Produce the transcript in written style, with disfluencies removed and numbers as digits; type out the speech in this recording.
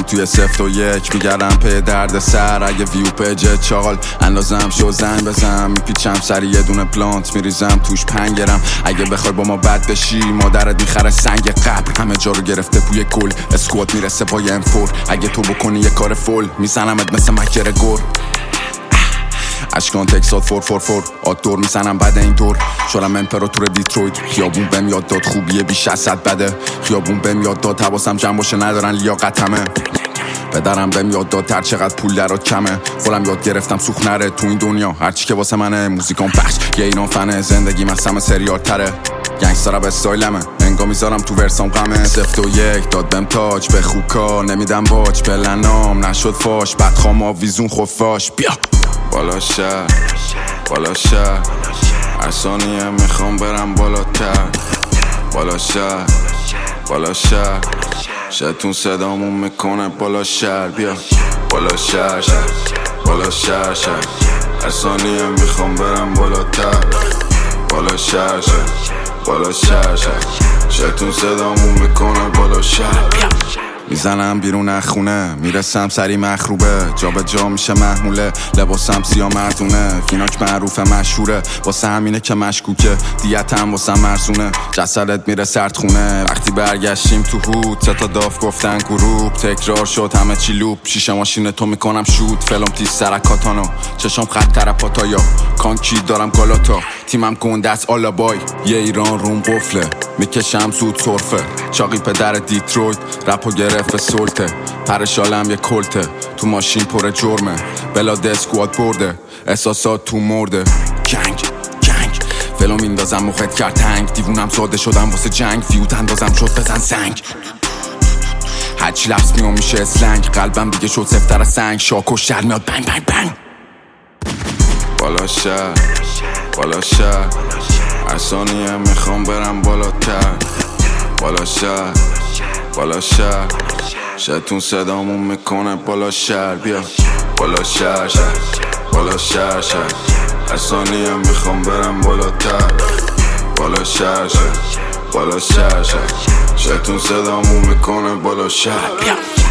توی 0 و 1 میگردم پی درد سر. اگه ویو پیج چاقال اندازم شو زنگ بزنم، میپیچم سری یه دونه پلانت میریزم توش پنگرم. اگه بخوای با ما بد بشی مادرت میخره سنگ قبر. همه جا رو گرفته بوی گل، اسکواد میرسه با ام فور. اگه تو بکنی یه کار فول میزنمت مثل مکر گور. اشکان تکسات 444 آدور میزنم بعد این دور. شدم امپراتور دیترویت، خیابون بهم یاد داد خوبیه بیش از 100 بده. خیابون بهم یاد داد حواسم جمع باشه ندارن لیاقتمه. پدرم بهم یاد داد هر چقدر پول درات کمه. خودم یاد گرفتم سوخت نره تو این دنیا، هرچی که واسه منه موزیکام پخش. یه ایران فنه زندگی من همه سریال تره. گنگسترم استایلمه انگا میذارم تو ورسام غمه. 0 و 1 داد بهم تاج به خوکا نمیدم باج. پلنام نشد فاش بدخوام آویزون خفاش. بیا بالا شهر بالا شهر، هر ثانیه میخوام برم بالاتر. بالا شهر بالا شهر، شتون صدامون میکنه بالا شهر. بیا بالا شهر بالا شهر، هر ثانیه میخوام برم بالاتر. بالا شهر بالا شهر، شتون صدامون میکنه بالا شهر. میزنم بیرون از خونه میرسم سری مخروبه. جا به جا میشه محموله لباسم سیاه مردونه. فیناک معروفه مشهوره واسه همینه که مشکوکه. دیتم واسه مرزونه جسدت میره سردخونه. وقتی برگشتیم تو هود 3 تا داف گفتن گروپ. تکرار شد همه چی لوپ. شیشه ماشین تو میکنم شوت. فلم تیز سرکاتانو چشم خط ترپاتایا. کانکی دارم گالاتا تیمم گنده است آلابای. یه ایران روم قفله میکشم زود صرفه. چاقی پدر دیترویت رپو گرفت سلطه. پرشالم یه کلته تو ماشین پر جرمه. بلاد اسکواد برده احساسات تو مرده. گنگ فلو میندازم مخت کرد تنگ. دیوونم ساده شدم واسه جنگ. فیوت اندازم شد بزن سنگ. هرچی لفظ میام میشه اسلنگ. قلبم دیگه شد سفتر از سنگ. شاکش در میاد بنگ بنگ بنگ. بالا شهر بالا شهر، هر ثانیه میخوام برم بالاتر. بالا شهر بالا شهر، شتون صدامون میکنه بالا شهر. بیا بالا شهر بالا شهر، هر ثانیه میخوام برم بالاتر. بالا شهر بالا شهر، شتون صدامون میکنه بالا شهر.